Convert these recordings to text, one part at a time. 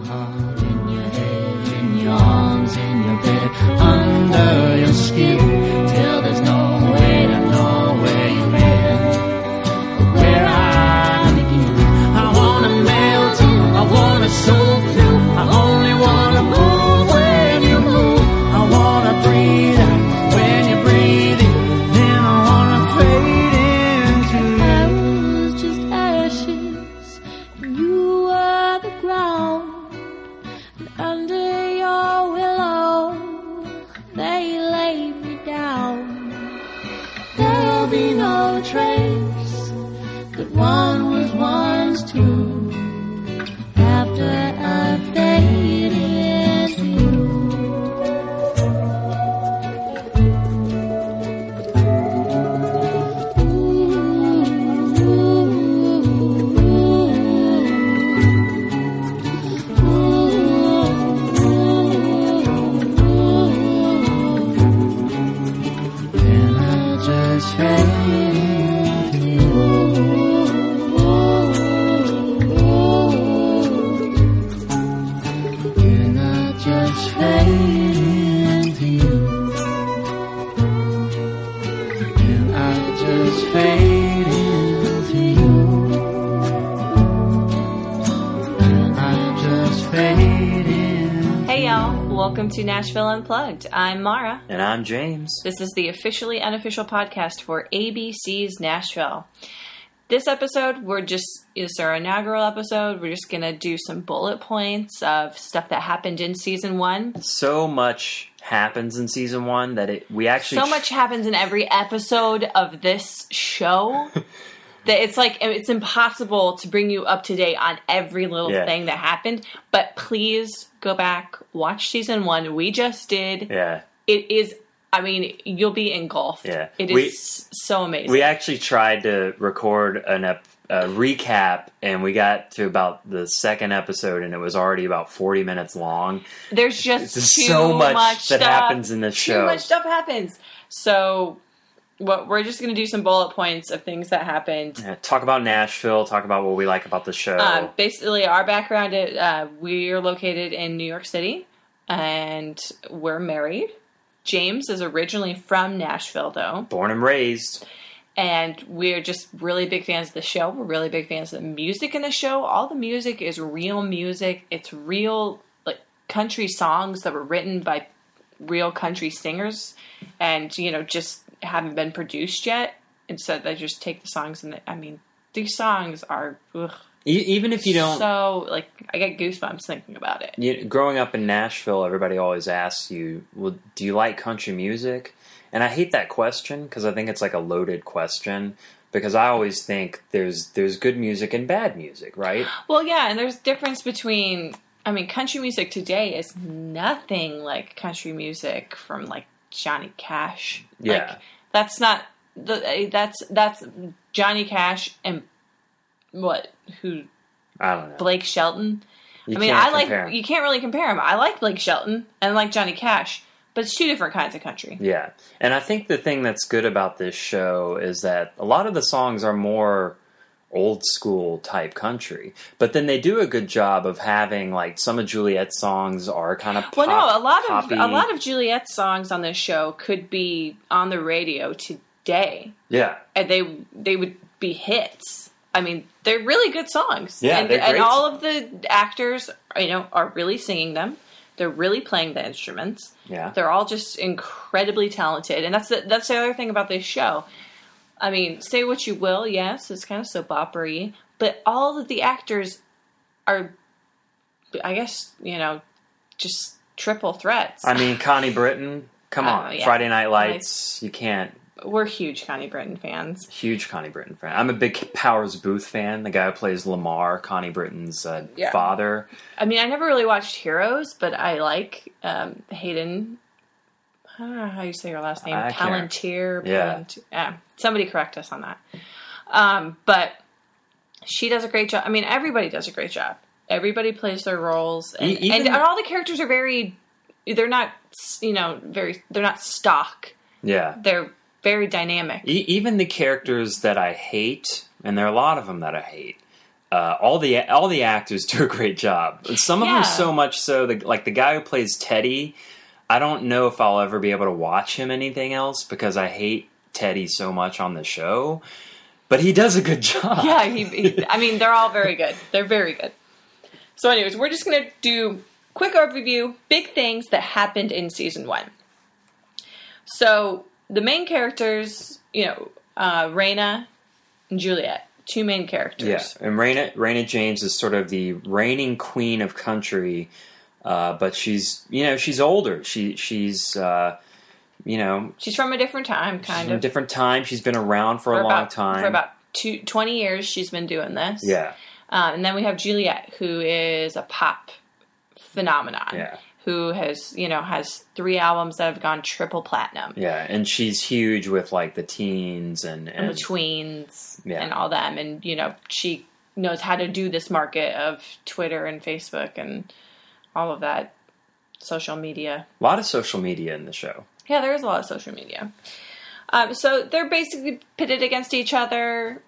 heart, in your head, in your arms, in your bed, under your skin, till there's no way to know where you've been, or where I begin. I wanna melt you, I wanna soak through, I only wanna move when you move. I wanna breathe out when you breathe in, then I wanna fade into you. I was just ashes, and you were the ground, and under your willow, they laid me down. There'll be no trace that one was once two, after I fade into you. Then I just fade into you. Then I just fade into you. Then I just fade into you. Then I just fade in. Hey y'all, welcome to Nashville Unplugged. I'm Mara. And I'm James. This is the officially unofficial podcast for ABC's Nashville. This episode, it's our inaugural episode. We're just going to do some bullet points of stuff that happened in season 1. So much happens in season 1 that So much happens in every episode of this show that it's impossible to bring you up to date on every little thing that happened. But please go back, watch season 1. We just did. Yeah. It is, you'll be engulfed. Yeah. It is so amazing. We actually tried to record a recap, and we got to about the second episode, and it was already about 40 minutes long. There's just too so much that stuff. happens in this show. Too much stuff happens. So we're just going to do some bullet points of things that happened. Yeah, talk about Nashville, talk about what we like about the show. Basically, our background, we're located in New York City, and we're married. James is originally from Nashville, though. Born and raised. And we're just really big fans of the show. We're really big fans of the music in the show. All the music is real music. It's real, country songs that were written by real country singers and, just haven't been produced yet. And so they just take the songs and, these songs are, ugh. Even if you don't... So, I get goosebumps thinking about it. Growing up in Nashville, everybody always asks you, well, do you like country music? And I hate that question because I think it's like a loaded question. Because I always think there's good music and bad music, right? Well, yeah, and there's difference between... country music today is nothing like country music from, Johnny Cash. Yeah. That's not... That's Johnny Cash and... What? Who? I don't know. Blake Shelton. You can't really compare them. I like Blake Shelton and I like Johnny Cash, but it's two different kinds of country. Yeah. And I think the thing that's good about this show is that a lot of the songs are more old school type country, but then they do a good job of having some of Juliet's songs are kind of a lot of Juliet's songs on this show could be on the radio today. Yeah. And they would be hits. They're really good songs. Yeah, and all of the actors, are really singing them. They're really playing the instruments. Yeah. They're all just incredibly talented. And that's the other thing about this show. Say what you will, yes, it's kind of soap opera-y, but all of the actors are, I guess, just triple threats. Connie Britton, come on. Yeah. Friday Night Lights, you can't. We're huge Connie Britton fans. Huge Connie Britton fan. I'm a big Powers Booth fan. The guy who plays Lamar, Connie Britton's father. I never really watched Heroes, but I like Hayden. I don't know how you say your last name. Palantir. Yeah. Somebody correct us on that. But she does a great job. Everybody does a great job. Everybody plays their roles, and all the characters are very. They're not, they're not stock. Yeah. They're very dynamic. Even the characters that I hate, and there are a lot of them that I hate, all the actors do a great job. Some of them so much so, like the guy who plays Teddy, I don't know if I'll ever be able to watch him anything else because I hate Teddy so much on the show. But he does a good job. Yeah, I mean, they're all very good. They're very good. So anyways, we're just going to do quick overview, big things that happened in season 1. So the main characters, Raina and Juliet, 2 main characters. Yeah, and Raina James is sort of the reigning queen of country, but she's older. She's she's from a different time, kind of. A different time. She's been around for a long time. For about 20 years, she's been doing this. Yeah. And then we have Juliet, who is a pop phenomenon. Yeah. Who has 3 albums that have gone triple platinum. Yeah, and she's huge with like the teens and the tweens and all them. And, she knows how to do this market of Twitter and Facebook and all of that social media. A lot of social media in the show. Yeah, there is a lot of social media. So they're basically pitted against each other.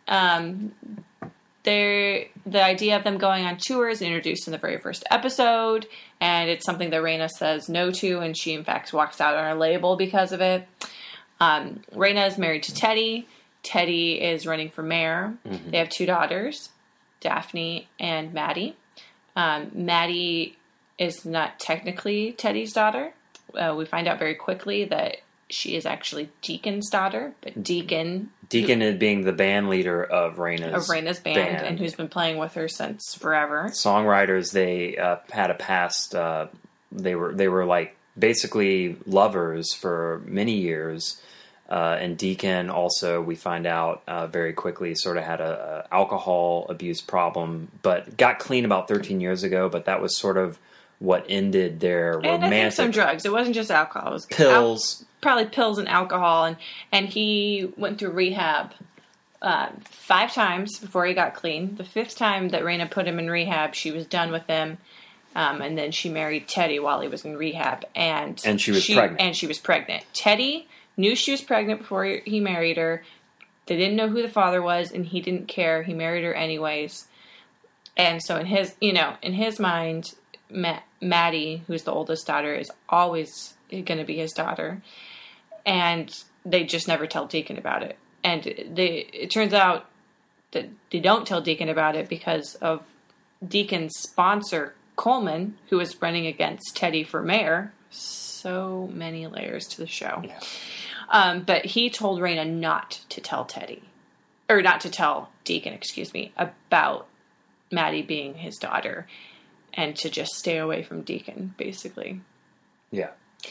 The idea of them going on tour is introduced in the very first episode, and it's something that Raina says no to, and she in fact walks out on her label because of it. Raina is married to Teddy. Teddy is running for mayor. Mm-hmm. They have 2 daughters, Daphne and Maddie. Maddie is not technically Teddy's daughter. We find out very quickly that she is actually Deacon's daughter, but Deacon being the band leader of Raina's band, and who's been playing with her since forever. Songwriters, they had a past. They were like basically lovers for many years, and Deacon also, we find out very quickly, sort of had a alcohol abuse problem, but got clean about 13 years ago. But that was sort of what ended their romantic. And I think some drugs. It wasn't just alcohol. It was pills. Probably pills and alcohol, and he went through rehab 5 times before he got clean. The 5th time that Raina put him in rehab, she was done with him, and then she married Teddy while he was in rehab, and she was pregnant. And she was pregnant. Teddy knew she was pregnant before he married her. They didn't know who the father was, and he didn't care. He married her anyways, and so in his mind, Maddie, who's the oldest daughter, is always going to be his daughter. And they just never tell Deacon about it. And it turns out that they don't tell Deacon about it because of Deacon's sponsor, Coleman, who is running against Teddy for mayor. So many layers to the show. Yeah. But he told Raina not to tell Deacon, about Maddie being his daughter, and to just stay away from Deacon, basically. Yeah.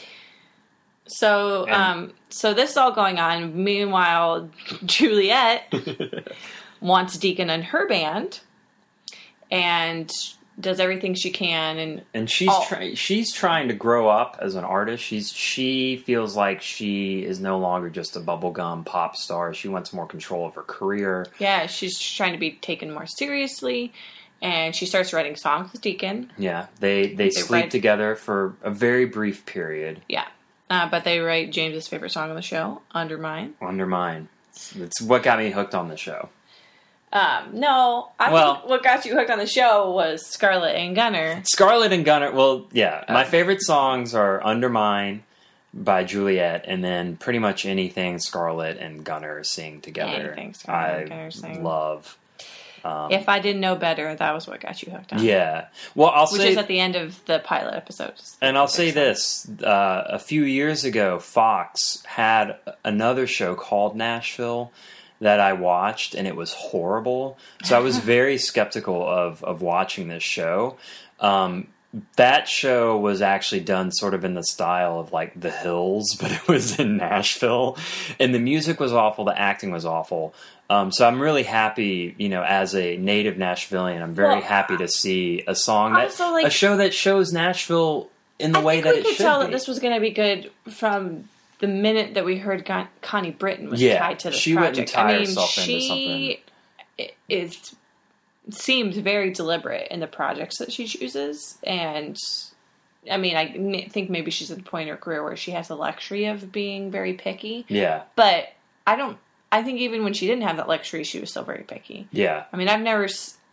So, so this is all going on. Meanwhile, Juliet wants Deacon in her band, and does everything she can. And she's trying to grow up as an artist. She feels like she is no longer just a bubblegum pop star. She wants more control of her career. Yeah, she's trying to be taken more seriously. And she starts writing songs with Deacon. Yeah, they sleep together for a very brief period. Yeah. But they write James's favorite song on the show, Undermine. Undermine. It's what got me hooked on the show. No, I think what got you hooked on the show was Scarlett and Gunnar. Scarlett and Gunnar, well, yeah. My favorite songs are Undermine by Juliet, and then pretty much anything Scarlett and Gunnar sing together. Anything Scarlett and Gunnar sing. Love. If I Didn't Know Better, that was what got you hooked on. Yeah. Well, which is at the end of the pilot episode. And I'll say this. A few years ago, Fox had another show called Nashville that I watched, and it was horrible. So I was very skeptical of watching this show. That show was actually done sort of in the style of like The Hills, but it was in Nashville. And the music was awful. The acting was awful. So I'm really happy, as a native Nashvilleian, I'm very happy to see a song a show that shows Nashville in the way that it should be. I could tell that this was going to be good from the minute that we heard Connie Britton was tied to this she project. Wouldn't tie herself into something. She seems very deliberate in the projects that she chooses, and I mean, I think maybe she's at the point in her career where she has the luxury of being very picky. Yeah, but I think even when she didn't have that luxury, she was still very picky. Yeah. I mean, I've never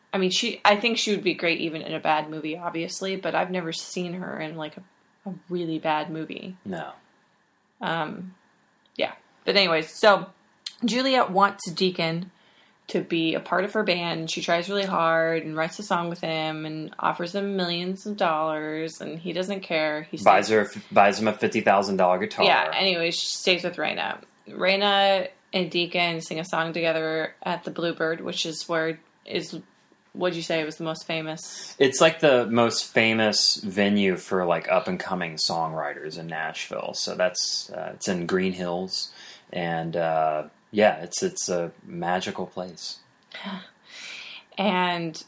I mean, I think she would be great even in a bad movie, obviously, but I've never seen her in like a really bad movie. No. Yeah. But anyways, so Juliet wants Deacon to be a part of her band. She tries really hard and writes a song with him and offers him millions of dollars, and he doesn't care. He buys him a $50,000 guitar. Yeah. Anyways, she stays with Raina. Raina and Deacon sing a song together at the Bluebird, which is what'd you say was the most famous? It's like the most famous venue for like up and coming songwriters in Nashville. So that's it's in Green Hills, and it's a magical place. And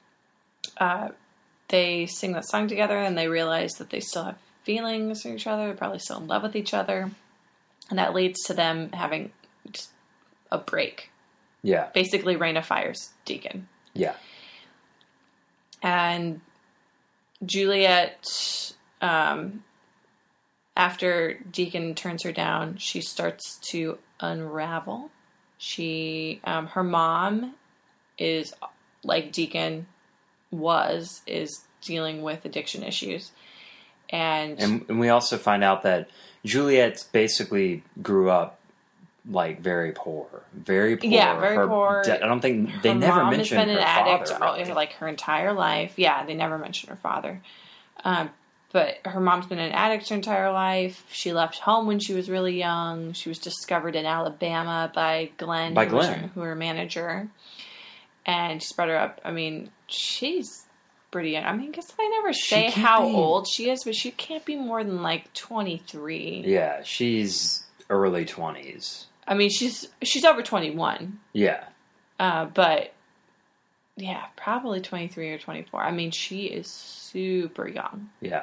they sing that song together, and they realize that they still have feelings for each other. They're probably still in love with each other, and that leads to them having just a break. Yeah. Basically, Raina fires Deacon. Yeah. And Juliet, after Deacon turns her down, she starts to unravel. Her mom is, like Deacon is dealing with addiction issues. And we also find out that Juliet basically grew up like very poor. Yeah, very poor. I don't think they never mentioned her father. Her mom has been an addict like her entire life. Yeah, they never mentioned her father. But her mom's been an addict her entire life. She left home when she was really young. She was discovered in Alabama by Glenn. Who her manager. And she's brought her up. I mean, she's pretty young. I mean, I guess they never say how old she is, but she can't be more than like 23. Yeah, she's early 20s. I mean, she's over 21. Yeah. But, yeah, probably 23 or 24. I mean, she is super young. Yeah.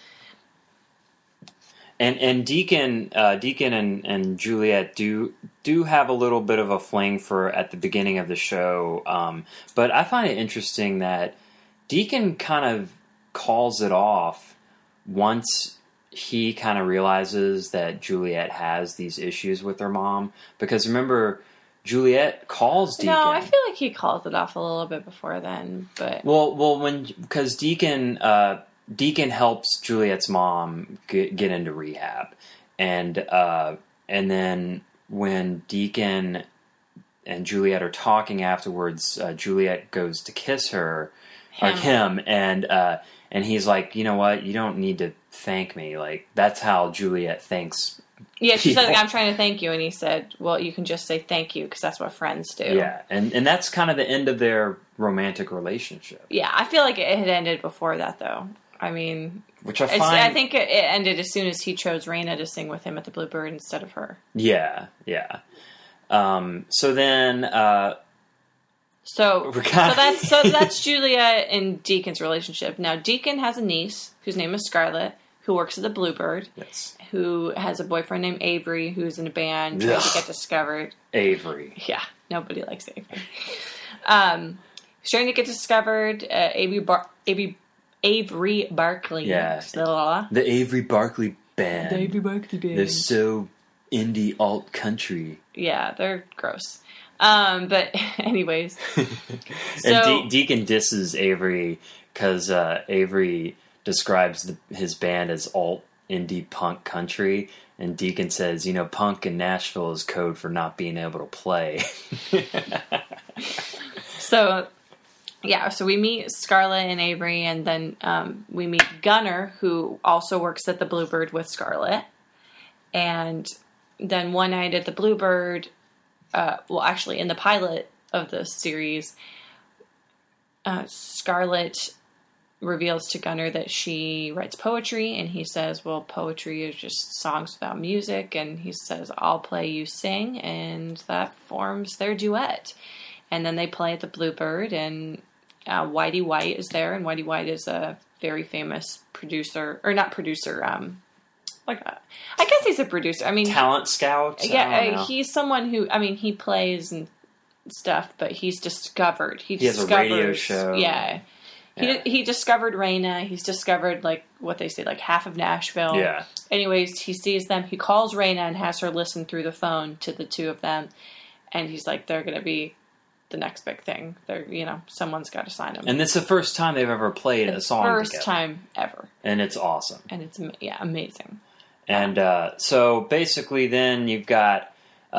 And Deacon and Juliet do have a little bit of a fling at the beginning of the show. But I find it interesting that Deacon kind of calls it off once he kind of realizes that Juliet has these issues with her mom. Because remember, Juliet calls Deacon. No, I feel like he calls it off a little bit before then. But because Deacon helps Juliet's mom get into rehab, and then when Deacon and Juliet are talking afterwards, Juliet goes to kiss him, and he's like, you know what, you don't need to thank me. Like, that's how Juliet thanks. Yeah, she said, like, I'm trying to thank you, and he said, well, you can just say thank you because that's what friends do. Yeah, and that's kind of the end of their romantic relationship. Yeah, I feel like it had ended before that, though. I mean, I think it ended as soon as he chose Raina to sing with him at the Bluebird instead of her. Yeah, yeah. So then, so that's Juliet and Deacon's relationship. Now, Deacon has a niece whose name is Scarlett, who works at the Bluebird. Yes. Who has a boyfriend named Avery, who's in a band trying to get discovered. Avery. Yeah, nobody likes Avery. He's trying to get discovered. Avery Barkley. Yeah. The Avery Barkley Band. The Avery Barkley Band. They're so indie alt country. Yeah, they're gross. But anyways. And Deacon disses Avery because Avery describes his band as alt indie punk country, and Deacon says, you know, punk in Nashville is code for not being able to play. So we meet Scarlett and Avery, and then we meet Gunnar, who also works at the Bluebird with Scarlett. And then one night at the Bluebird, actually in the pilot of the series, Scarlett reveals to Gunnar that she writes poetry, and he says, well, poetry is just songs without music, and he says, I'll play, you sing, and that forms their duet. And then they play at the Bluebird, and Whitey White is there, and Whitey White is a very famous producer, or not producer, I guess he's a producer. I mean, talent scout. Yeah, he's someone who, I mean, he plays and stuff, but he's discovered. He has a radio show. Yeah. He discovered Raina. He's discovered, like, what they say, like, half of Nashville. Yeah. Anyways, he sees them. He calls Raina and has her listen through the phone to the two of them. And he's like, they're going to be the next big thing. They're, someone's got to sign them. And it's the first time they've ever played a song First together. time ever. And it's awesome. And it's, amazing. And so basically then you've got,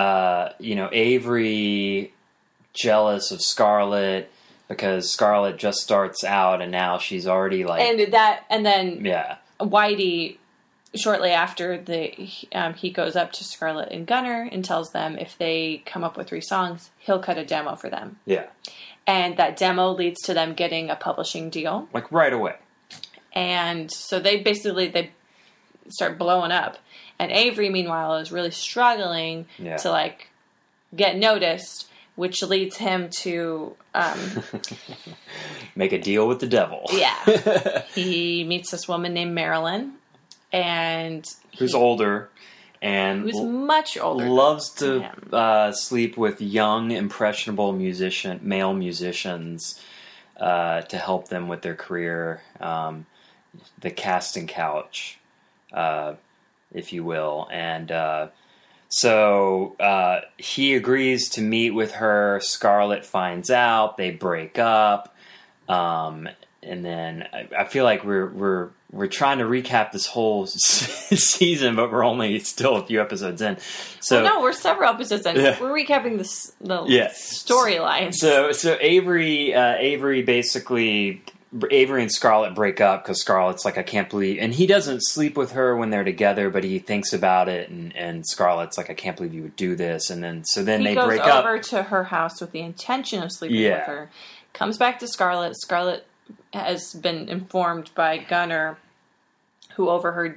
Avery jealous of Scarlett because Scarlett just starts out and now she's already like... And then Yeah. Whitey, shortly after, he goes up to Scarlett and Gunnar and tells them if they come up with 3 songs, he'll cut a demo for them. Yeah. And that demo leads to them getting a publishing deal. Like right away. And so they start blowing up. And Avery, meanwhile, is really struggling to, like, get noticed, which leads him to... Make a deal with the devil. Yeah. He meets this woman named Marilyn. And... Who's older. And who's much older. Loves than to him. sleep with young, impressionable male musicians to help them with their career. The casting couch, if you will. And so he agrees to meet with her. Scarlett finds out. They break up. And then I feel like we're trying to recap this whole season, but we're only still a few episodes in. So no, we're several episodes in. Yeah. We're recapping the storylines. So Avery basically... Avery and Scarlett break up because Scarlett's like, I can't believe... And he doesn't sleep with her when they're together, but he thinks about it, and Scarlett's like, I can't believe you would do this. And then they break up. He goes over to her house with the intention of sleeping with her. Comes back to Scarlett. Scarlett has been informed by Gunnar, who overheard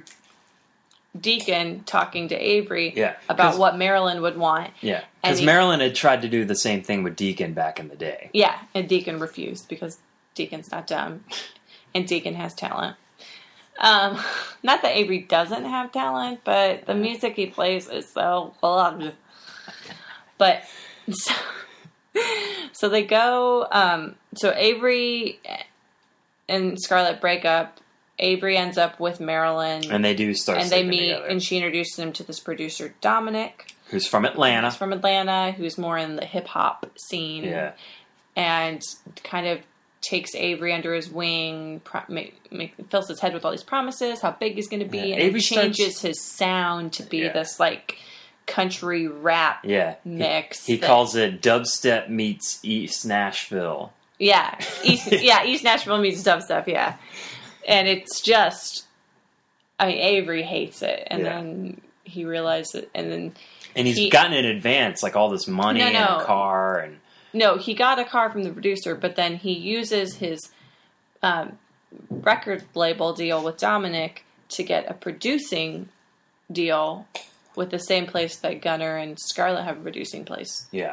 Deacon talking to Avery about what Marilyn would want. Yeah, because Marilyn had tried to do the same thing with Deacon back in the day. Yeah, and Deacon refused because Deacon's not dumb, and Deacon has talent. Not that Avery doesn't have talent, but the music he plays is so loved. But so they go. So Avery and Scarlett break up. Avery ends up with Marilyn, and they do start. And they meet, together. and she introduces him to this producer Dominic, who's from Atlanta. Who's more in the hip hop scene. Yeah, and kind of takes Avery under his wing, fills his head with all these promises, how big he's going to be, and Avery changes his sound to be this, like, country rap mix. He calls it dubstep meets East Nashville. Yeah, East Nashville meets dubstep, yeah. And it's just, Avery hates it, and then he realizes it, and he's gotten in advance, like, all this money and a car, and... No, he got a car from the producer, but then he uses his record label deal with Dominic to get a producing deal with the same place that Gunnar and Scarlett have a producing place. Yeah.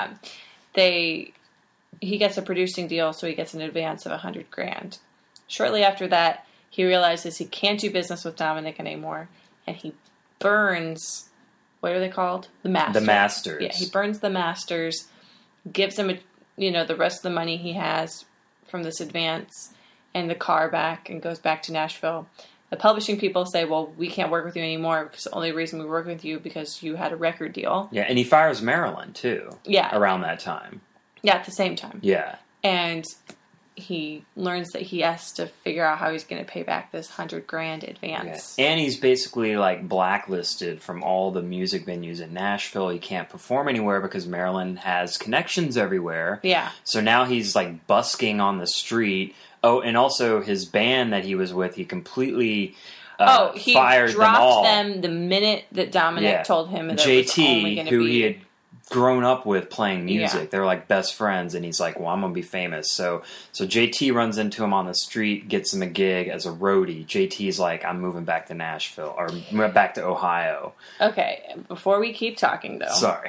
He gets a producing deal, so he gets an advance of $100,000. Shortly after that, he realizes he can't do business with Dominic anymore, and he burns... What are they called? The Masters. The Masters. Yeah, he burns the Masters... gives him, the rest of the money he has from this advance and the car back and goes back to Nashville. The publishing people say, well, we can't work with you anymore because the only reason we work with you because you had a record deal. Yeah, and he fires Marilyn, too. Yeah. Around that time. Yeah, at the same time. Yeah. And he learns that he has to figure out how he's going to pay back this $100,000 advance. Yeah. And he's basically like blacklisted from all the music venues in Nashville. He can't perform anywhere because Marilyn has connections everywhere. Yeah. So now he's like busking on the street. Oh, and also his band that he was with, he completely he fired them all. dropped them the minute that Dominic told him that JT, it was only going to be... who he had grown up with playing music. Yeah. They're like best friends, and he's like, well, I'm going to be famous. So JT runs into him on the street, gets him a gig as a roadie. JT's like, I'm moving back to Nashville, or back to Ohio. Okay, before we keep talking, though. Sorry.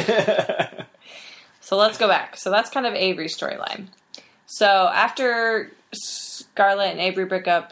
So let's go back. So that's kind of Avery's storyline. So after Scarlett and Avery break up,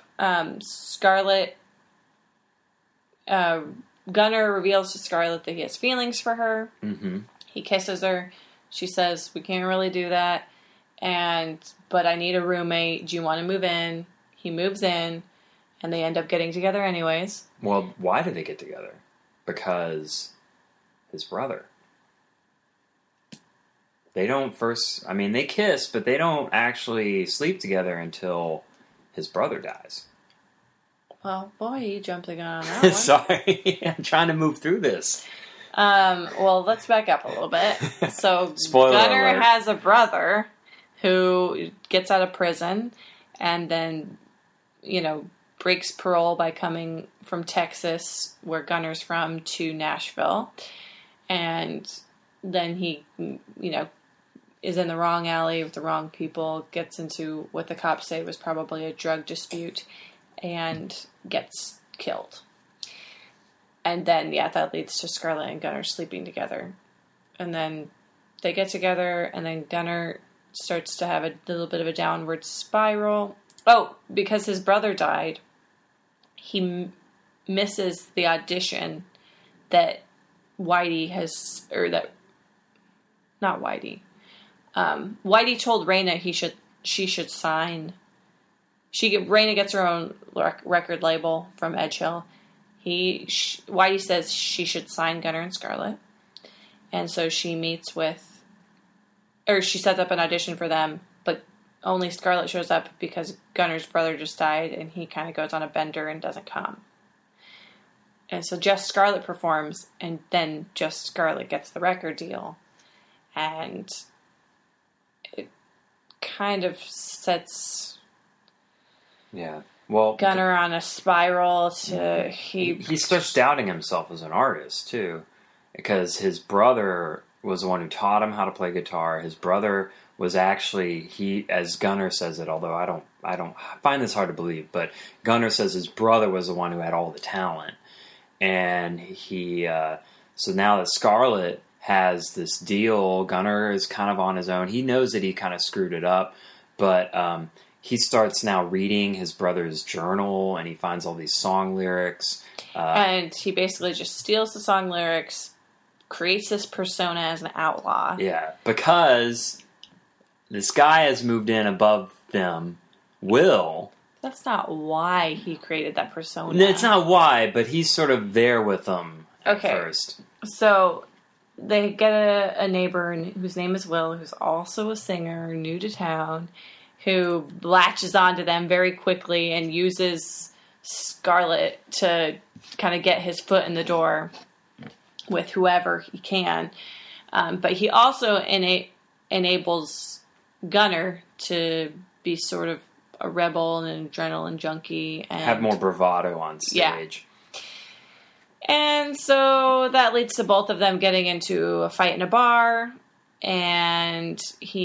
Gunnar reveals to Scarlett that he has feelings for her. Mm-hmm. He kisses her. She says, we can't really do that. But I need a roommate. Do you want to move in? He moves in, and they end up getting together anyways. Well, why do they get together? Because his brother. They don't first. I mean, they kiss, but they don't actually sleep together until his brother dies. Well, boy, you jumped the gun on that one. Sorry, I'm trying to move through this. Well, let's back up a little bit. So, Spoiler Gunner alert. has a brother who gets out of prison and then, breaks parole by coming from Texas, where Gunner's from, to Nashville. And then he, is in the wrong alley with the wrong people, gets into what the cops say was probably a drug dispute, and gets killed. And then, that leads to Scarlett and Gunner sleeping together. And then they get together, and then Gunner starts to have a little bit of a downward spiral. Oh, because his brother died, he misses the audition that Whitey has, or that, not Whitey. Whitey told Raina she should sign. Raina gets her own record label from Edge Hill. Whitey says she should sign Gunner and Scarlett. And so she she sets up an audition for them, but only Scarlett shows up because Gunner's brother just died and he kind of goes on a bender and doesn't come. And so just Scarlett performs, and then just Scarlett gets the record deal. And it kind of sets Gunner on a spiral to he starts doubting himself as an artist too, because his brother was the one who taught him how to play guitar. His brother was actually, as Gunner says it, although I don't find this hard to believe, but Gunner says his brother was the one who had all the talent. And so now that Scarlett has this deal, Gunner is kind of on his own. He knows that he kind of screwed it up, but he starts now reading his brother's journal, and he finds all these song lyrics. And he basically just steals the song lyrics, creates this persona as an outlaw. Yeah, because this guy has moved in above them, Will. That's not why he created that persona. It's not why, but he's sort of there with them at first. So they get a neighbor whose name is Will, who's also a singer, new to town, who latches onto them very quickly and uses Scarlett to kind of get his foot in the door with whoever he can. But he also enables Gunner to be sort of a rebel and an adrenaline junkie. And have more bravado on stage. Yeah. And so that leads to both of them getting into a fight in a bar. And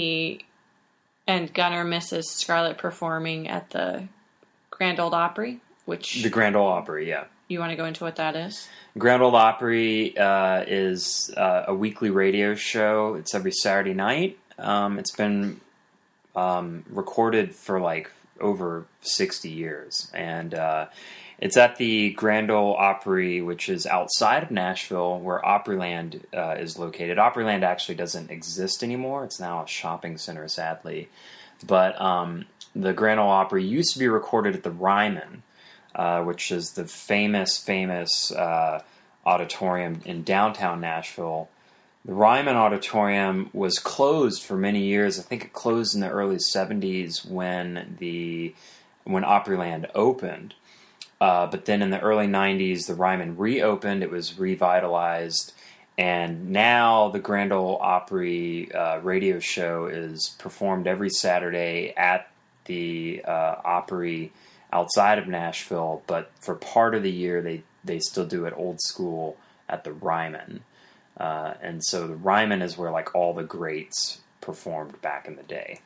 Gunner misses Scarlett performing at the Grand Ole Opry, The Grand Ole Opry, yeah. You want to go into what that is? Grand Ole Opry is a weekly radio show. It's every Saturday night. It's been recorded for over 60 years. And it's at the Grand Ole Opry, which is outside of Nashville, where Opryland is located. Opryland actually doesn't exist anymore. It's now a shopping center, sadly. But the Grand Ole Opry used to be recorded at the Ryman, which is the famous auditorium in downtown Nashville. The Ryman Auditorium was closed for many years. I think it closed in the early 70s when Opryland opened. But then in the early 90s, the Ryman reopened. It was revitalized. And now the Grand Ole Opry radio show is performed every Saturday at the Opry outside of Nashville. But for part of the year, they still do it old school at the Ryman. And so the Ryman is where all the greats performed back in the day.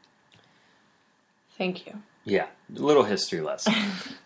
Thank you. Yeah, a little history lesson.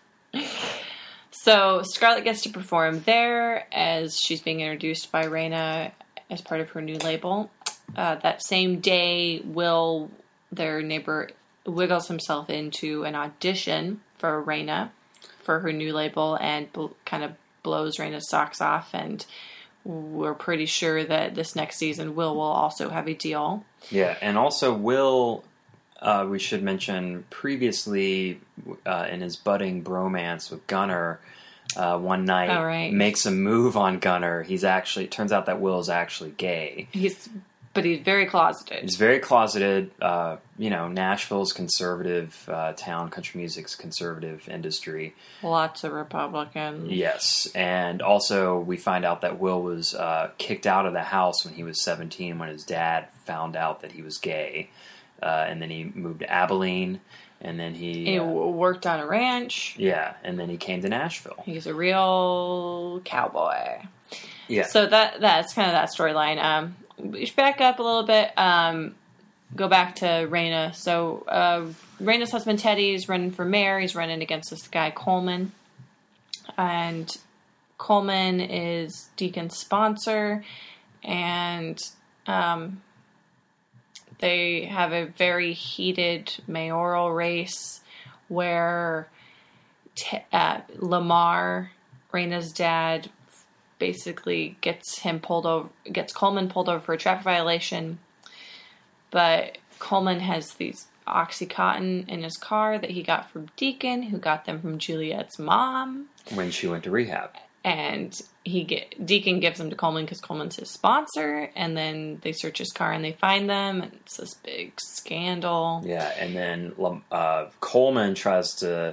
So Scarlett gets to perform there as she's being introduced by Raina as part of her new label. That same day, Will, their neighbor, wiggles himself into an audition for Raina for her new label and kind of blows Raina's socks off, and we're pretty sure that this next season Will also have a deal. Yeah, and also Will, we should mention previously in his budding bromance with Gunner, one night makes a move on Gunner. It turns out that Will is actually gay. He's But he's very closeted. He's very closeted. Nashville's conservative town, country music's conservative industry. Lots of Republicans. Yes, and also we find out that Will was kicked out of the house when he was 17 when his dad found out that he was gay. And then he moved to Abilene, and then he worked on a ranch. Yeah, and then he came to Nashville. He's a real cowboy. Yeah. So that's kind of that storyline. We should back up a little bit. Go back to Raina. So Raina's husband Teddy's running for mayor. He's running against this guy Coleman, and Coleman is Deacon's sponsor, and they have a very heated mayoral race where Lamar, Raina's dad, basically gets Coleman pulled over for a traffic violation. But Coleman has these Oxycontin in his car that he got from Deacon, who got them from Juliet's mom when she went to rehab. And Deacon gives them to Coleman because Coleman's his sponsor, and then they search his car and they find them, and it's this big scandal. Yeah, and then Coleman tries to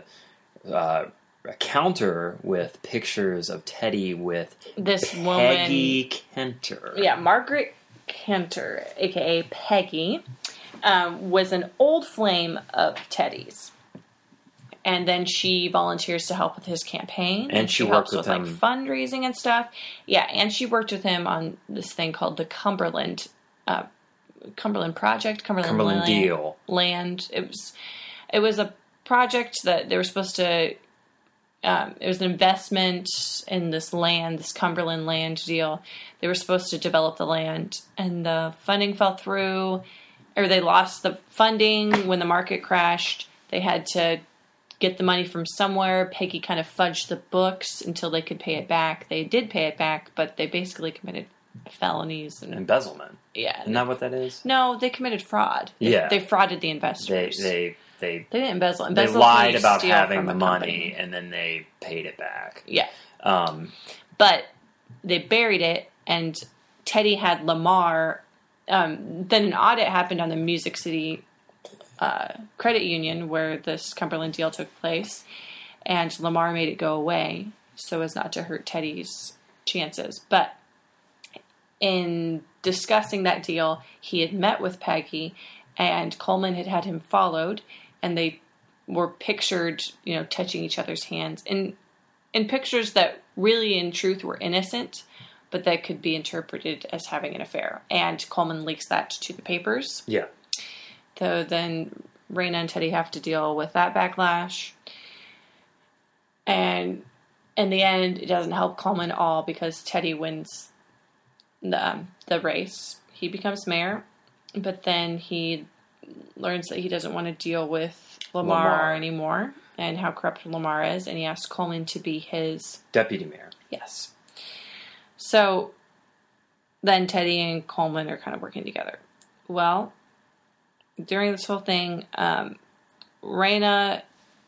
counter with pictures of Teddy with this woman, Peggy Kenter. Yeah, Margaret Kenter, a.k.a. Peggy, was an old flame of Teddy's. And then she volunteers to help with his campaign. And she helps worked with like him. Fundraising and stuff. Yeah, and she worked with him on this thing called the Cumberland Project. Cumberland Deal. Land. It was a project that they were supposed to... it was an investment in this land, this Cumberland land deal. They were supposed to develop the land, and the funding fell through, or they lost the funding when the market crashed. They had to get the money from somewhere. Peggy kind of fudged the books until they could pay it back. They did pay it back, but they basically committed felonies and embezzlement. Yeah, isn't that what that is? No, they committed fraud. They frauded the investors. They didn't embezzle. They lied about having the money, and then they paid it back. Yeah. But they buried it, and Teddy had Lamar. Then an audit happened on the Music City credit union where this Cumberland deal took place, and Lamar made it go away so as not to hurt Teddy's chances. But in discussing that deal, he had met with Peggy, and Coleman had him followed, and they were pictured, touching each other's hands in pictures that really, in truth, were innocent, but that could be interpreted as having an affair. And Coleman leaks that to the papers. Yeah. So then Raina and Teddy have to deal with that backlash. And in the end, it doesn't help Coleman at all because Teddy wins the race. He becomes mayor, but then he learns that he doesn't want to deal with Lamar anymore and how corrupt Lamar is, and he asks Coleman to be his deputy mayor. Yes. So then Teddy and Coleman are kind of working together. Well, during this whole thing, Raina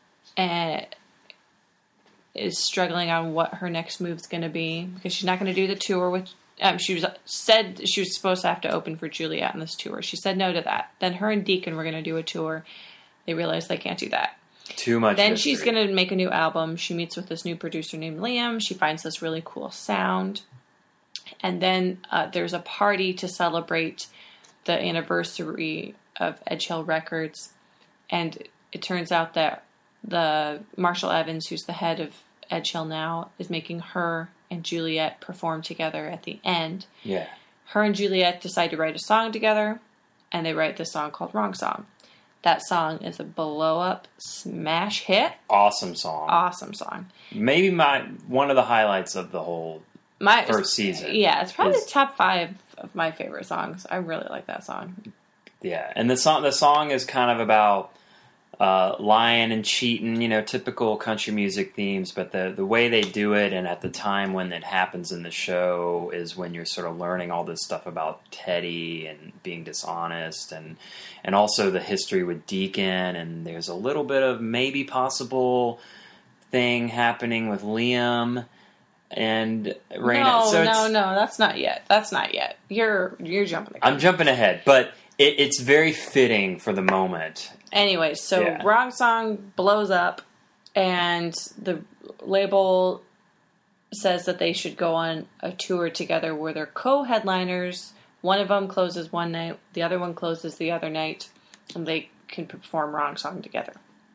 is struggling on what her next move's going to be because she's not going to do the tour. Which she said she was supposed to have to open for Juliet on this tour. She said no to that. Then her and Deacon were going to do a tour. They realized they can't do that. Too much. Then history. She's going to make a new album. She meets with this new producer named Liam. She finds this really cool sound. And then there's a party to celebrate the anniversary of Edge Hill Records. And it turns out that the Marshall Evans, who's the head of Edge Hill now, is making her and Juliet perform together at the end. Yeah. Her and Juliet decide to write a song together, and they write this song called Wrong Song. That song is a blow-up smash hit. Awesome song. Awesome song. Maybe one of the highlights of the whole first season. Yeah, it's probably top 5 of my favorite songs. I really like that song. Yeah, and the song is kind of about lying and cheating, typical country music themes, but the way they do it and at the time when it happens in the show is when you're sort of learning all this stuff about Teddy and being dishonest and also the history with Deacon, and there's a little bit of maybe possible thing happening with Liam. and Raina. No, so no, that's not yet. That's not yet. You're jumping the gun. I'm jumping ahead, but it's very fitting for the moment. Anyway, so Yeah. Wrong Song blows up, and the label says that they should go on a tour together where they're co-headliners. One of them closes one night, the other one closes the other night, and they can perform Wrong Song together.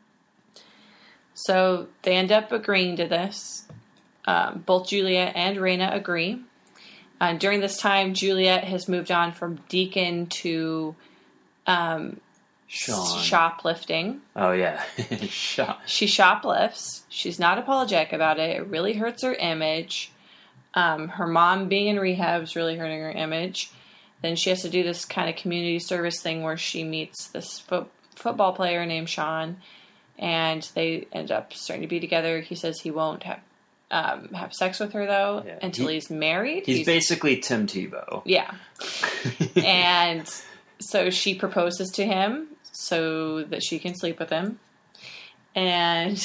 So they end up agreeing to this. Both Juliet and Raina agree. During this time, Juliet has moved on from Deacon to Sean. shoplifting. Oh yeah, Sean. She shoplifts. She's not apologetic about it. It really hurts her image. Her mom being in rehab is really hurting her image. Then she has to do this kind of community service thing where she meets this football player named Sean, and they end up starting to be together. He says he won't have sex with her though until he's married. He's basically Tim Tebow. Yeah. And so she proposes to him so that she can sleep with him. And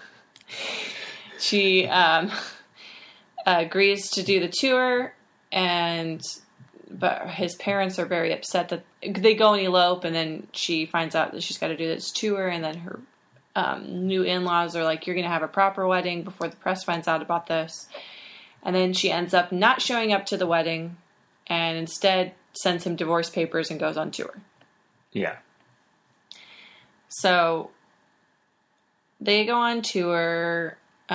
she agrees to do the tour, but his parents are very upset that they go and elope, and then she finds out that she's got to do this tour, and then her new in-laws are like, you're going to have a proper wedding before the press finds out about this. And then she ends up not showing up to the wedding and instead sends him divorce papers and goes on tour. Yeah. So they go on tour.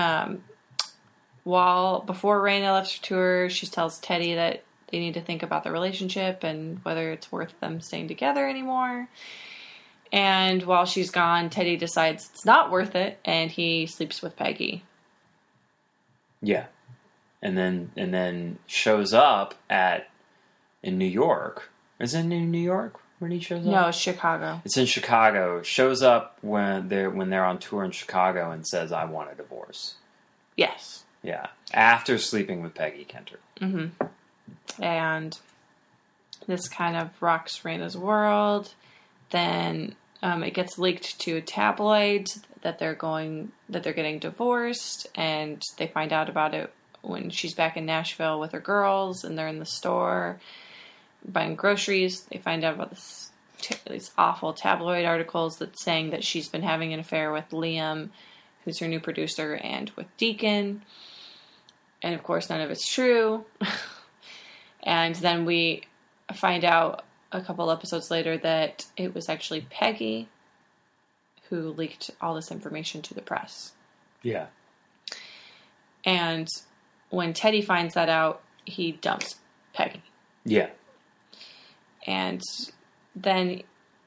Before Raina left her tour, she tells Teddy that they need to think about the relationship and whether it's worth them staying together anymore. And while she's gone, Teddy decides it's not worth it, and he sleeps with Peggy. Yeah. And then shows up in New York. Is it in New York when he shows up? No, it's Chicago. It's in Chicago. Shows up when they're on tour in Chicago and says, I want a divorce. Yes. Yeah. After sleeping with Peggy Kenter. Mm-hmm. And this kind of rocks Raina's world. Then it gets leaked to a tabloid that they're getting divorced, and they find out about it when she's back in Nashville with her girls, and they're in the store buying groceries. They find out about these awful tabloid articles that's saying that she's been having an affair with Liam, who's her new producer, and with Deacon. And of course, none of it's true. And then we find out a couple episodes later that it was actually Peggy who leaked all this information to the press. Yeah. And when Teddy finds that out, he dumps Peggy. Yeah. And then,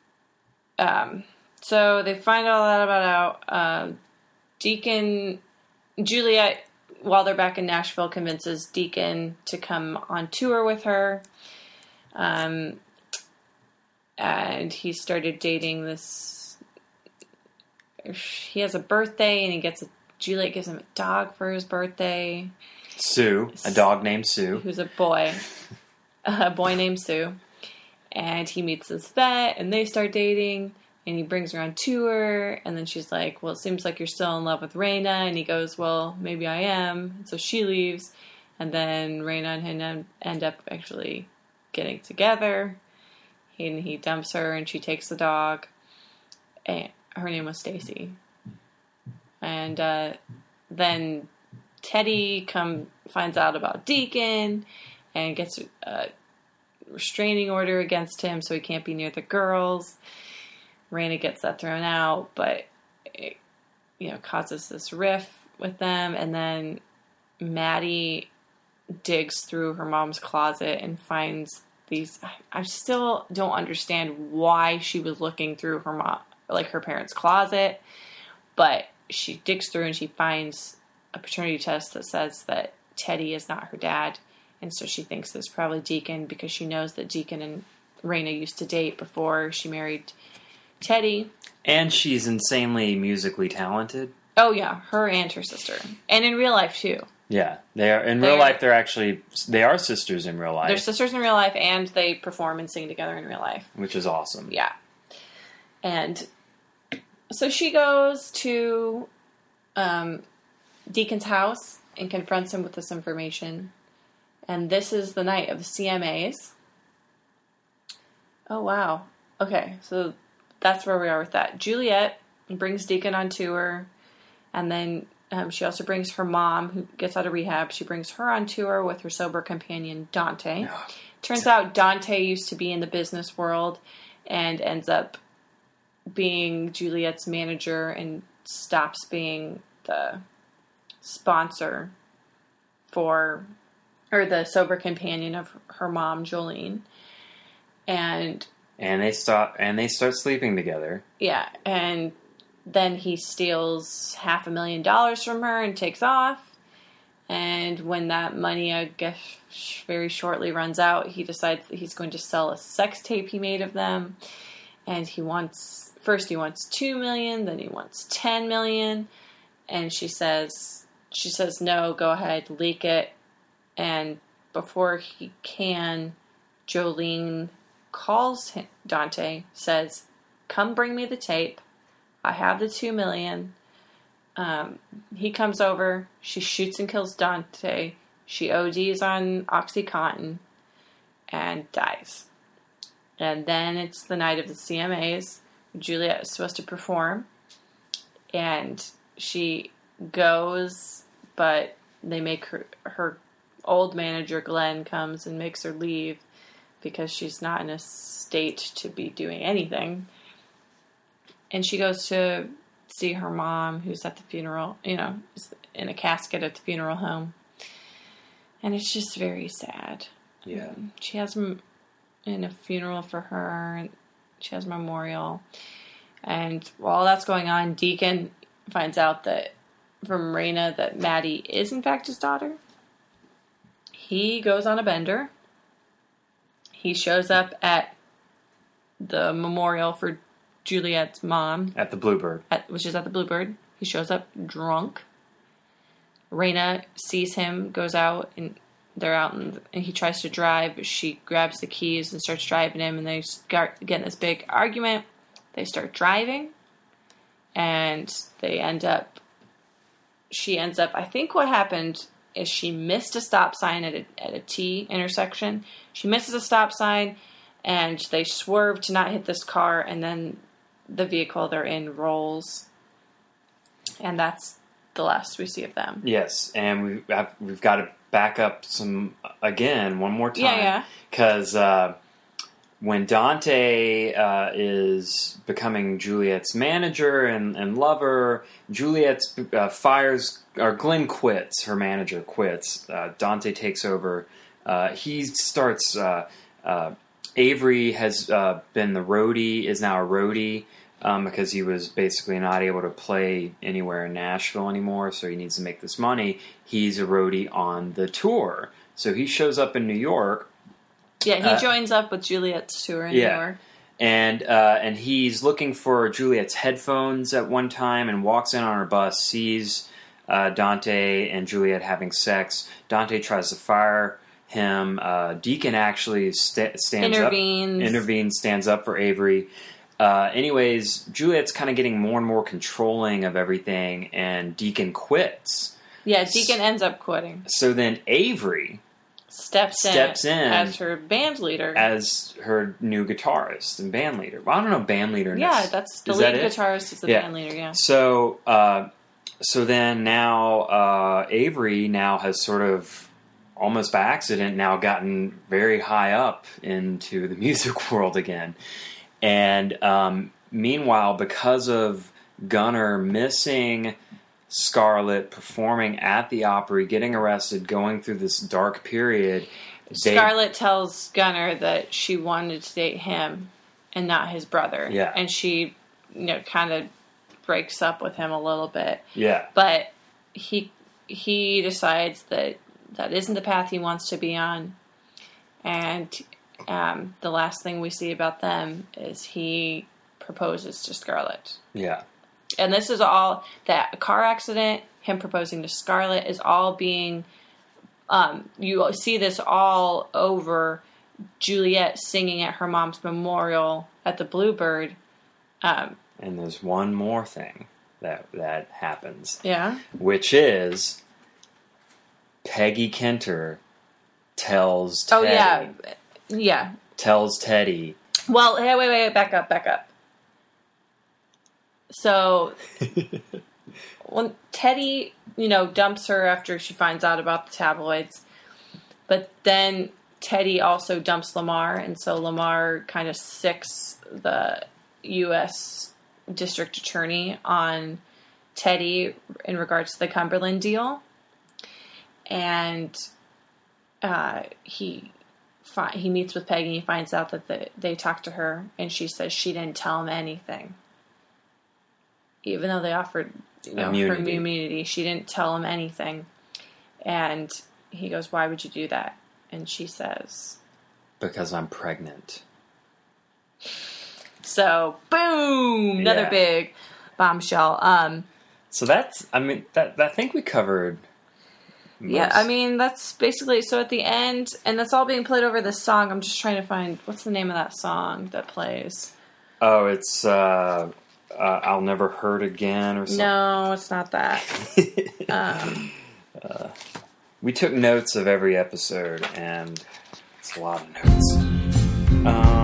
so they find all that out. Juliet, while they're back in Nashville, convinces Deacon to come on tour with her. And he started dating this. He has a birthday, and Juliet gives him a dog for his birthday. Sue, a dog named Sue. Who's a boy named Sue. And he meets this vet, and they start dating, and he brings her on tour, and then she's like, well, it seems like you're still in love with Raina, and he goes, well, maybe I am. And so she leaves, and then Raina and him end up actually getting together, and he dumps her, and she takes the dog, and her name was Stacy. And then Teddy finds out about Deacon, and gets a restraining order against him, so he can't be near the girls. Raina gets that thrown out, but it, causes this rift with them. And then Maddie digs through her mom's closet and finds these. I still don't understand why she was looking through her parents' closet, but she digs through and she finds a paternity test that says that Teddy is not her dad. And so she thinks it's probably Deacon, because she knows that Deacon and Raina used to date before she married Teddy. And she's insanely musically talented. Oh, yeah. Her and her sister. And in real life, too. Yeah. Real life, they are sisters in real life. They're sisters in real life, and they perform and sing together in real life. Which is awesome. Yeah. And so she goes to Deacon's house, and confronts him with this information. And this is the night of the CMAs. Oh, wow. Okay, so that's where we are with that. Juliet brings Deacon on tour, and then she also brings her mom, who gets out of rehab. She brings her on tour with her sober companion, Dante. Turns out Dante used to be in the business world and ends up being Juliet's manager and stops being the sponsor or the sober companion of her mom, Jolene. And they start sleeping together. Yeah, and then he steals $500,000 from her and takes off. And when that money, I guess, very shortly runs out, he decides that he's going to sell a sex tape he made of them. And he wants $2 million, then he wants $10 million. And she says, no, go ahead, leak it. And before he can, Jolene calls him, Dante, says, come bring me the tape. I have the $2 million. He comes over. She shoots and kills Dante. She ODs on OxyContin and dies. And then it's the night of the CMAs. Juliet is supposed to perform. And she goes, but they make her old manager, Glenn, comes and makes her leave because she's not in a state to be doing anything. And she goes to see her mom, who's at the funeral, is in a casket at the funeral home. And it's just very sad. Yeah. She has in a funeral for her, and she has a memorial. And while that's going on, Deacon finds out that from Raina that Maddie is in fact his daughter. He goes on a bender. He shows up at the memorial for Juliet's mom. At the Bluebird. Which is at the Bluebird. He shows up drunk. Raina sees him, goes out, and they're out, and he tries to drive, but she grabs the keys and starts driving him, and they get in this big argument. They start driving, and she ends up, I think what happened is she missed a stop sign at a T intersection. She misses a stop sign, and they swerve to not hit this car, and then the vehicle they're in rolls. And that's the last we see of them. Yes, and we've got to back up one more time. Yeah. Because when Dante is becoming Juliet's manager and lover, Juliet Glenn quits. Her manager quits. Dante takes over. He starts. Avery has been the roadie. Is now a roadie. Because he was basically not able to play anywhere in Nashville anymore, so he needs to make this money. He's a roadie on the tour. So he shows up in New York. Yeah, he joins up with Juliet's tour in New York. And he's looking for Juliet's headphones at one time and walks in on her bus, sees Dante and Juliet having sex. Dante tries to fire him. Deacon actually intervenes, stands up for Avery. Anyways, Juliet's kind of getting more and more controlling of everything, and Deacon quits. Yeah, Deacon ends up quitting. So then Avery steps in as her band leader. As her new guitarist and band leader. Well, I don't know band leader. Yeah, that's the lead guitarist is the band leader, yeah. So then now Avery now has sort of, almost by accident, now gotten very high up into the music world again. And meanwhile, because of Gunnar missing Scarlett, performing at the Opry, getting arrested, going through this dark period, Scarlett tells Gunnar that she wanted to date him and not his brother. Yeah. And she, kind of breaks up with him a little bit. Yeah. But he decides that isn't the path he wants to be on. And the last thing we see about them is he proposes to Scarlett. Yeah. And this is all, that car accident, him proposing to Scarlett is all being, you see this all over Juliet singing at her mom's memorial at the Bluebird. And there's one more thing that happens. Yeah. Which is, Peggy Kenter tells Oh, Teddy. yeah. Yeah. Tells Teddy. Well, hey, wait, back up. So, when Teddy, dumps her after she finds out about the tabloids, but then Teddy also dumps Lamar, and so Lamar kind of sicks the U.S. District Attorney on Teddy in regards to the Cumberland deal. And he meets with Peggy, and he finds out that they talked to her, and she says she didn't tell him anything. Even though they offered her immunity, she didn't tell him anything. And he goes, "Why would you do that?" And she says, "Because I'm pregnant." So, boom! Another big bombshell. So that's, I think we covered most. Yeah, that's basically, so at the end, and that's all being played over this song. I'm just trying to find, what's the name of that song that plays? Oh, it's, I'll Never Hurt Again or something. No, it's not that. We took notes of every episode, and it's a lot of notes.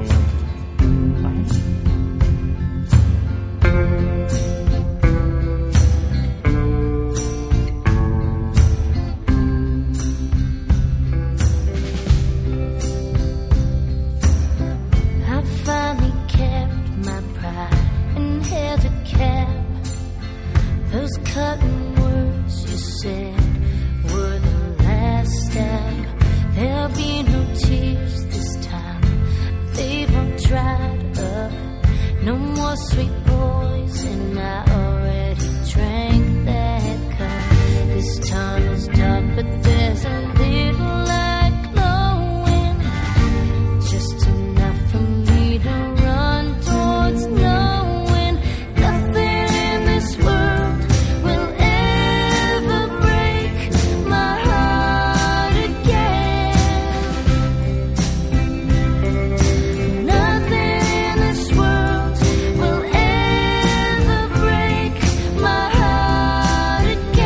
I finally kept my pride and held a cap. Those cutting words you said were the last step. There'll be no tears this time. They've all dried up. No more sweet poison. I already drank that cup. This tunnel's dark, but there's a little light glowing. Just enough for me to run towards knowing nothing in this world will ever break my heart again. Nothing in this world will ever break my heart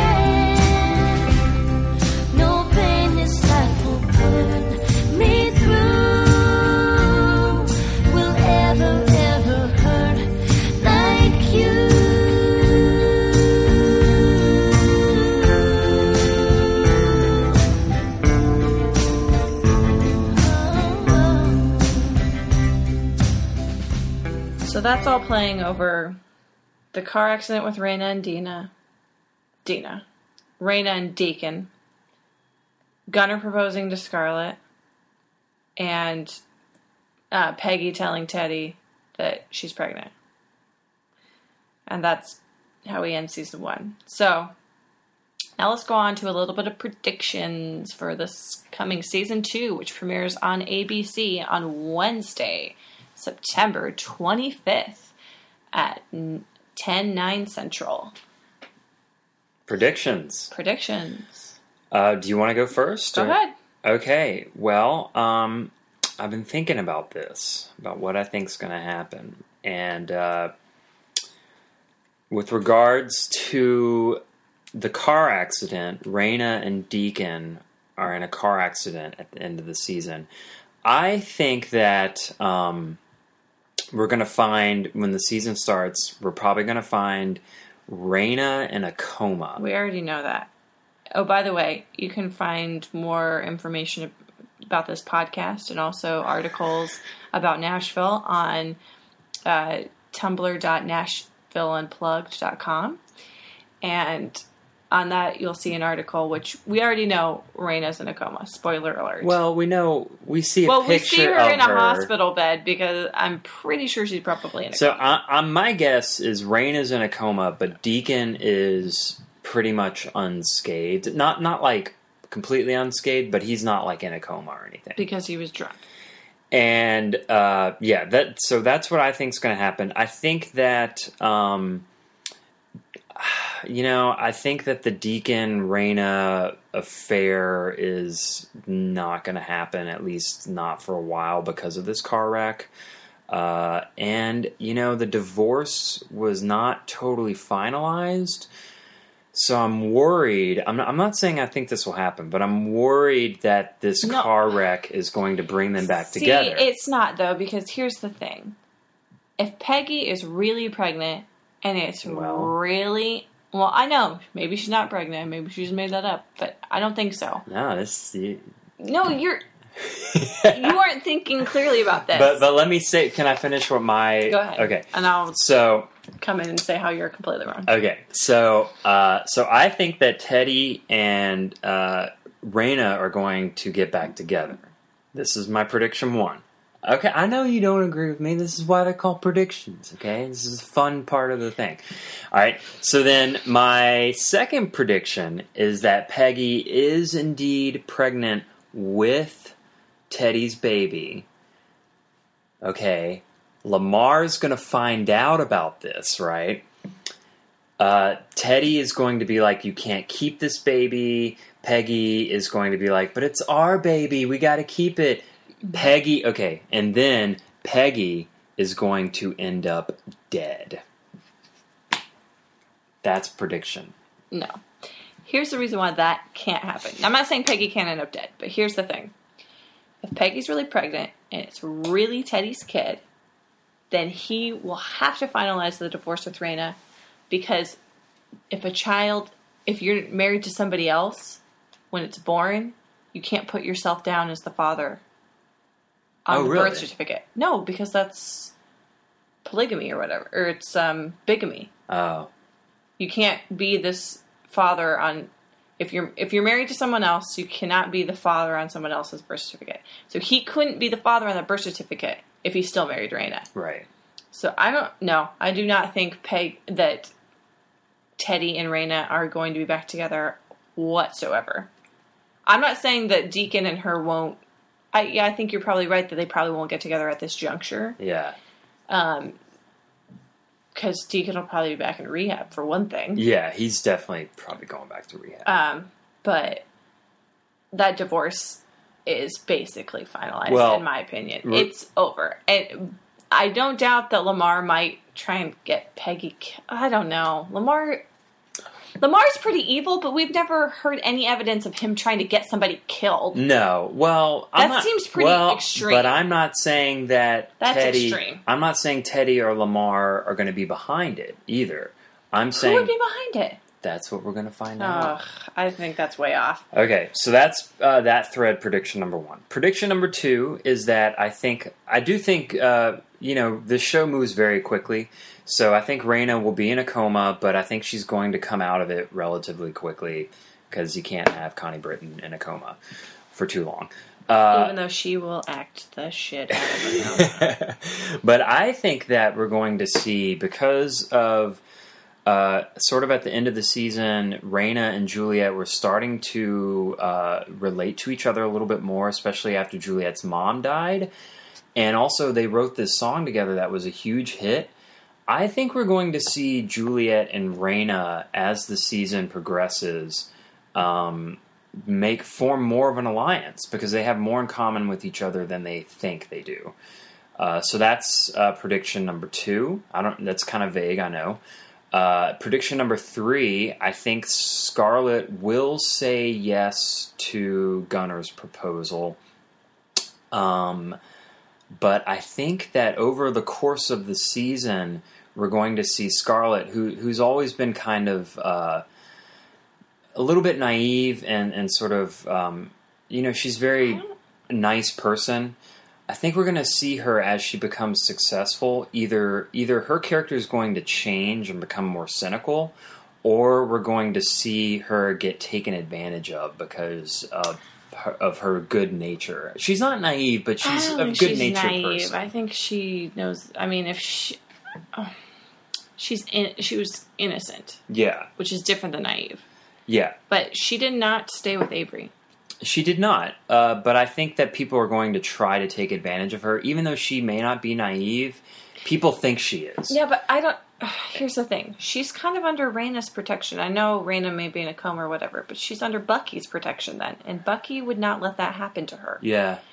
again. No pain this life will put me through will ever hurt like you. So that's all playing over the car accident with Raina and Raina and Deacon, Gunnar proposing to Scarlett, and Peggy telling Teddy that she's pregnant. And that's how we end season 1. So, now let's go on to a little bit of predictions for this coming season 2, which premieres on ABC on Wednesday, September 25th at 10/9 Central. Predictions. Do you want to go first? Go ahead. Okay. Well, I've been thinking about this, about what I think's going to happen. And with regards to the car accident, Raina and Deacon are in a car accident at the end of the season. I think that we're going to find, when the season starts, we're probably going to find Raina in a coma. We already know that. Oh, by the way, you can find more information about this podcast and also articles about Nashville on tumblr.nashvilleunplugged.com. And on that, you'll see an article, which we already know Raina's in a coma. Spoiler alert. Well, we see a picture of her. Well, we see her in a hospital bed because I'm pretty sure she's probably in a coma. So my guess is Raina's in a coma, but Deacon is pretty much unscathed. Not like completely unscathed, but he's not like in a coma or anything. Because he was drunk. And so that's what I think is going to happen. I think that I think that the Deacon Raina affair is not going to happen, at least not for a while, because of this car wreck. And the divorce was not totally finalized. So I'm worried. I'm not saying I think this will happen, but I'm worried that this car wreck is going to bring them back together. It's not, though, because here's the thing. If Peggy is really pregnant, and it's really... Well, I know. Maybe she's not pregnant. Maybe she just made that up. But I don't think so. No, No, you're... you aren't thinking clearly about this. But let me say... Can I finish what my... Go ahead. Okay. And I'll come in and say how you're completely wrong. Okay. So I think that Teddy and Raina are going to get back together. This is my prediction 1. Okay, I know you don't agree with me. This is why they're called predictions, okay? This is the fun part of the thing. All right, so then my second prediction is that Peggy is indeed pregnant with Teddy's baby. Okay, Lamar's going to find out about this, right? Teddy is going to be like, you can't keep this baby. Peggy is going to be like, but it's our baby. We got to keep it. And then Peggy is going to end up dead. That's prediction. No. Here's the reason why that can't happen. I'm not saying Peggy can't end up dead, but here's the thing. If Peggy's really pregnant and it's really Teddy's kid, then he will have to finalize the divorce with Raina, because if you're married to somebody else when it's born, you can't put yourself down as the father on the birth certificate. No, because that's polygamy or whatever, or it's bigamy. Oh. You can't be this father on... If you're married to someone else, you cannot be the father on someone else's birth certificate. So he couldn't be the father on the birth certificate if he's still married to Raina. Right. So I do not think that Teddy and Raina are going to be back together whatsoever. I'm not saying that Deacon and her won't... I think you're probably right that they probably won't get together at this juncture. Yeah. Because Deacon will probably be back in rehab, for one thing. Yeah, he's definitely probably going back to rehab. But that divorce is basically finalized, in my opinion. It's over. And I don't doubt that Lamar might try and get Peggy... I don't know. Lamar's pretty evil, but we've never heard any evidence of him trying to get somebody killed. No, well, seems pretty extreme. But I'm not saying that extreme. I'm not saying Teddy or Lamar are going to be behind it either. I'm saying who would be behind it? That's what we're going to find out. I think that's way off. Okay, so that's that thread. Prediction number 1. Prediction number 2 is that I do think this show moves very quickly. So I think Raina will be in a coma, but I think she's going to come out of it relatively quickly, because you can't have Connie Britton in a coma for too long. Even though she will act the shit out of it. But I think that we're going to see, because of sort of at the end of the season, Raina and Juliet were starting to relate to each other a little bit more, especially after Juliet's mom died. And also they wrote this song together that was a huge hit. I think we're going to see Juliet and Raina, as the season progresses, form more of an alliance, because they have more in common with each other than they think they do. So that's prediction number 2. That's kind of vague, I know. Prediction number 3, I think Scarlett will say yes to Gunner's proposal. But I think that over the course of the season, we're going to see Scarlett, who's always been kind of a little bit naive and sort of, she's a very nice person. I think we're going to see her as she becomes successful. Either her character is going to change and become more cynical, or we're going to see her get taken advantage of because of her good nature. She's not naive, but she's a good natured person. I think she knows. I mean, if she was innocent. Yeah, which is different than naive. Yeah, but she did not stay with Avery. She did not. But I think that people are going to try to take advantage of her, even though she may not be naive. People think she is. Yeah, but I don't. Here's the thing. She's kind of under Raina's protection. I know Raina may be in a coma or whatever, but she's under Bucky's protection then. And Bucky would not let that happen to her. Yeah.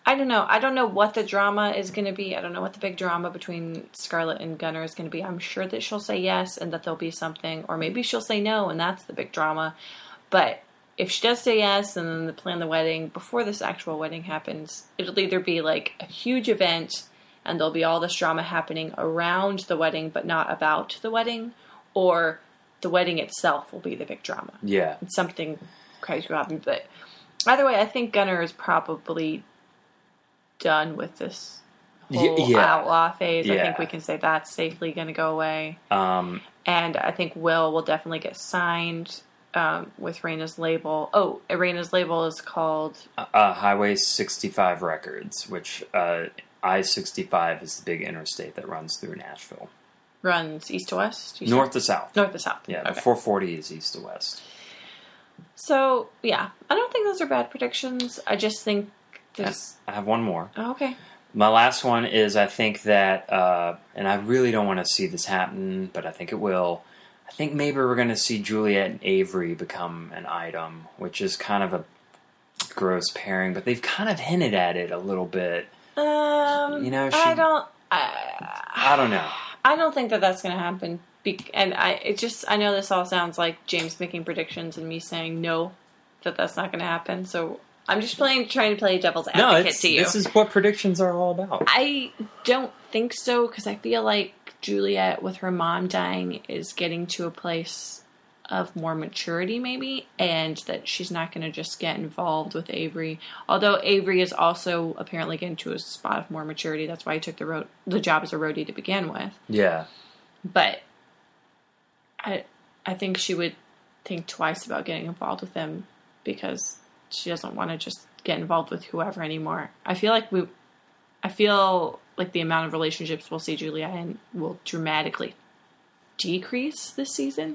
I don't know. I don't know what the drama is going to be. I don't know what the big drama between Scarlett and Gunnar is going to be. I'm sure that she'll say yes and that there'll be something. Or maybe she'll say no and that's the big drama. But if she does say yes and then they plan the wedding, before this actual wedding happens, it'll either be like a huge event and there'll be all this drama happening around the wedding but not about the wedding, or the wedding itself will be the big drama. Yeah. It's something crazy will happen. But either way, I think Gunnar is probably done with this whole outlaw phase. I think we can say that's safely going to go away. And I think Will definitely get signed with Raina's label. Oh, Raina's label is called Highway 65 Records, which I-65 is the big interstate that runs through Nashville. Runs east to west? North to south. North to south. Yeah, okay. the 440 is east to west. So, yeah. I don't think those are bad predictions. I just think there's... I have one more. Oh, okay. My last one is I think that, and I really don't want to see this happen, but I think it will. I think maybe we're going to see Juliet and Avery become an item, which is kind of a gross pairing, but they've kind of hinted at it a little bit. You know, I don't know. I don't think that that's going to happen. And I know this all sounds like James making predictions and me saying no, that's not going to happen. So I'm just trying to play devil's advocate to you. This is what predictions are all about. I don't think so, because I feel like Juliet, with her mom dying, is getting to a place of more maturity, maybe, and that she's not going to just get involved with Avery. Although Avery is also apparently getting to a spot of more maturity. That's why he took the job as a roadie to begin with. Yeah. But I think she would think twice about getting involved with him, because she doesn't want to just get involved with whoever anymore. I feel like the amount of relationships we'll see Julia in will dramatically decrease this season.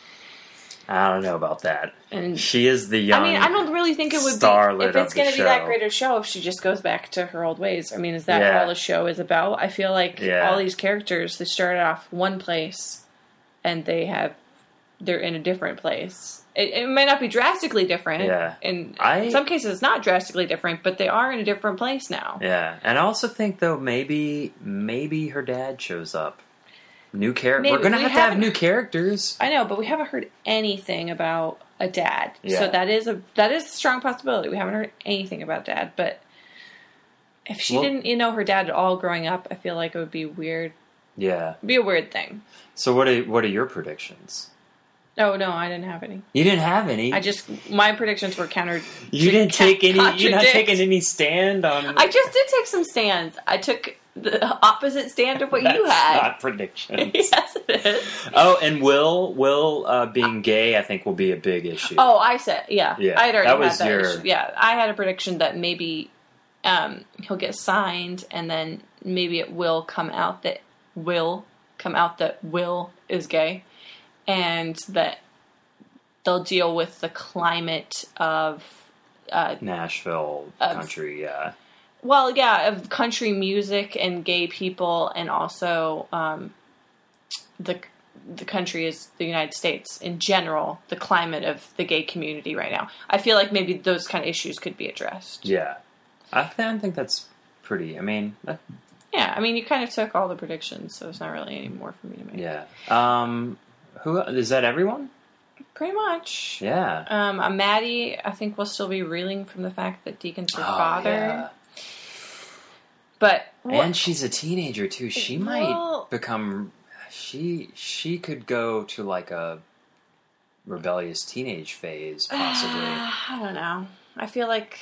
I don't know about that. And she is the young. I mean, I don't really think it would be if it's going to be that great a show if she just goes back to her old ways. I mean, is that all the show is about? I feel like all these characters, they started off one place and they're in a different place. It might not be drastically different. Yeah. In some cases, it's not drastically different, but they are in a different place now. Yeah. And I also think, though, maybe her dad shows up. New character. We're going to have new characters. I know, but we haven't heard anything about a dad. Yeah. So that is a strong possibility. We haven't heard anything about dad. But if she didn't her dad at all growing up, I feel like it would be weird. Yeah. It'd be a weird thing. So what are your predictions? Oh, no, I didn't have any. You didn't have any? My predictions were countered. You're not taking any stand on... I just did take some stands. I took the opposite stand of what you had. That's not predictions. Yes, it is. Oh, and Will being gay, I think, will be a big issue. Oh, I said, yeah. I had already had that issue. Yeah, I had a prediction that maybe he'll get signed, and then maybe it will come out that Will is gay. And that they'll deal with the climate of... Nashville country, yeah. Well, yeah, of country music and gay people, and also the country is the United States in general, the climate of the gay community right now. I feel like maybe those kind of issues could be addressed. Yeah. I think that's pretty... Yeah, I mean, you kind of took all the predictions, so there's not really any more for me to make. Yeah. Who is that? Everyone? Pretty much. Yeah. Maddie, I think, will still be reeling from the fact that Deacon's her father. Yeah. But and she's a teenager too. She might become. She could go to like a rebellious teenage phase, possibly. I don't know. I feel like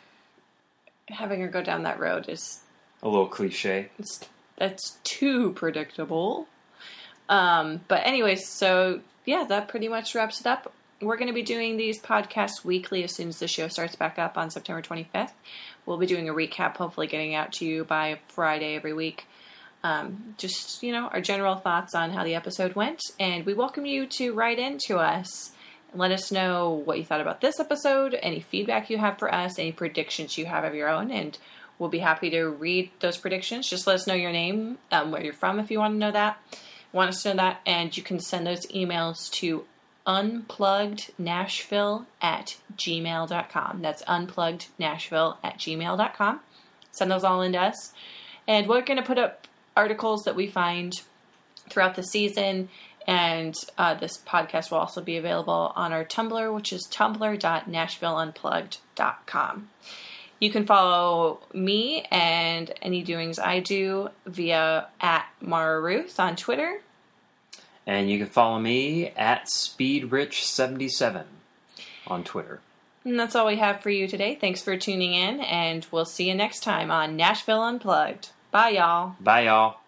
having her go down that road is a little cliche. That's too predictable. But anyways, so yeah, that pretty much wraps it up. We're going to be doing these podcasts weekly as soon as the show starts back up on September 25th. We'll be doing a recap, hopefully getting out to you by Friday every week. Just, our general thoughts on how the episode went. And we welcome you to write into us and let us know what you thought about this episode, any feedback you have for us, any predictions you have of your own, and we'll be happy to read those predictions. Just let us know your name, where you're from if you want us to know that, and you can send those emails to unpluggednashville@gmail.com. That's unpluggednashville@gmail.com. Send those all in to us. And we're going to put up articles that we find throughout the season. And this podcast will also be available on our Tumblr, which is tumblr.nashvilleunplugged.com. You can follow me and any doings I do via @MaraRuth on Twitter. And you can follow me @SpeedRich77 on Twitter. And that's all we have for you today. Thanks for tuning in, and we'll see you next time on Nashville Unplugged. Bye, y'all. Bye, y'all.